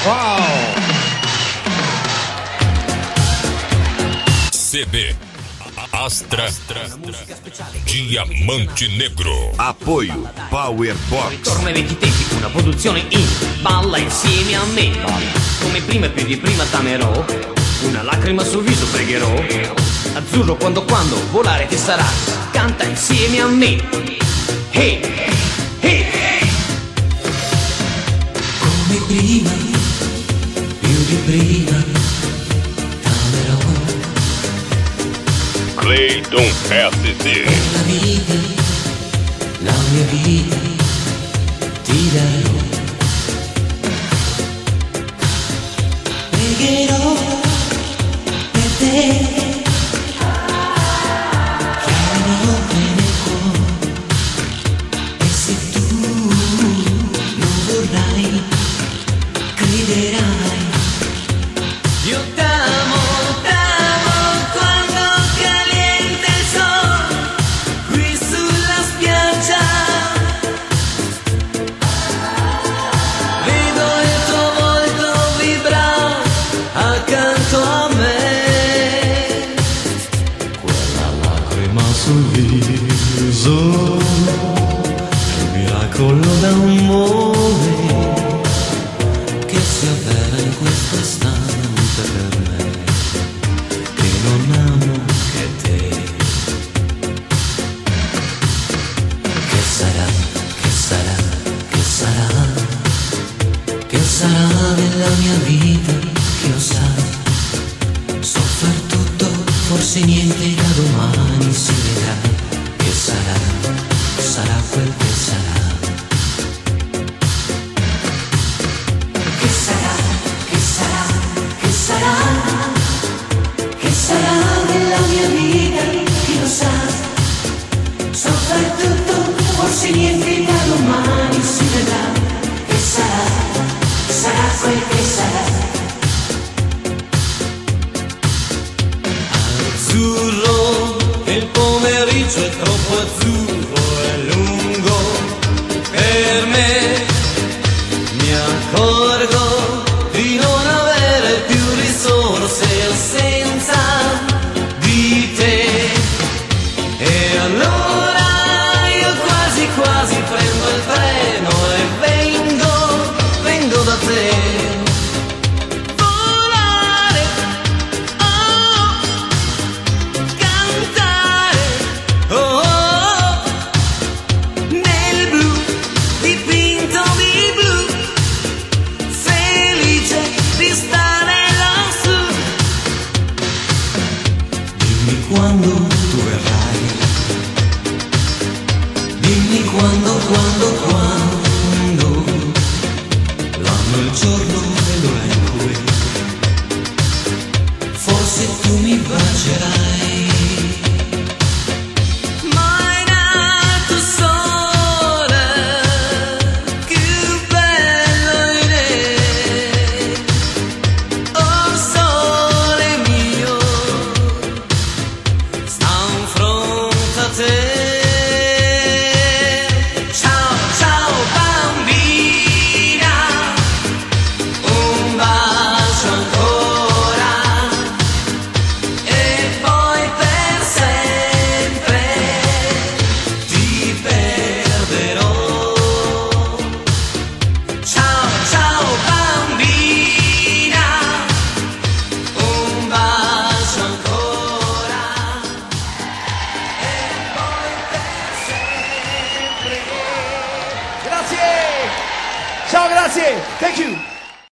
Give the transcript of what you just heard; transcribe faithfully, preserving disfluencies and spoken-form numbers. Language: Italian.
Wow! C B Astra Diamante Negro. Apoio Power Box. Torna ai vecchi tempi, una produzione in balla insieme a me. Come prima e più di prima t'amerò, una lacrima sul viso pregherò. Azzurro quando quando volare che sarà, canta insieme a me. Hey, hey, hey. Come prima, più di prima t'amerò. Clayton S D. La vita, la mia vita ti darò. Pregherò per te, chiamerò nel cuore. E se tu non vorrai, crederai. Io t'amo, t'amo quando caliente il sole qui sulla spiaggia. Vedo il tuo volto vibrare accanto a me. Quella lacrima sul viso è un miracolo d'amore che si avvera in questo istante per me, che non amo che te. Che sarà, che sarà, che sarà, che sarà nella mia vita, chi lo sa. So far tutto, forse niente da domani si vedrà. Che sarà, sarà quel che sarà. Che sarà, che sarà, che sarà, che sarà nella mia vita, chi lo sa. So far tutto, forse niente da domani si vedrà. Che sarà, sarà quel che sarà. Azzurro, il pomeriggio è troppo azzurro e lungo per me. Mi accorgo di non avere più risorse senza di te. E allora io quasi quasi prendo il treno e vengo, vengo da te. Volare, oh, cantare, oh, oh, nel blu, dipinto di blu, felice di stare lassù. Dimmi quando tu verrai, dimmi quando, quando, quando, l'anno, il giorno e l'ora in cui forse tu mi bacerai. Mai nato sole, più bello in te. Oh sole mio, sta in fronte a te. Ciao, ciao bambina, un bacio ancora e poi per sempre ti perderò. Ciao, ciao bambina, un bacio ancora e poi per sempre. Grazie! Ciao, grazie! Thank you!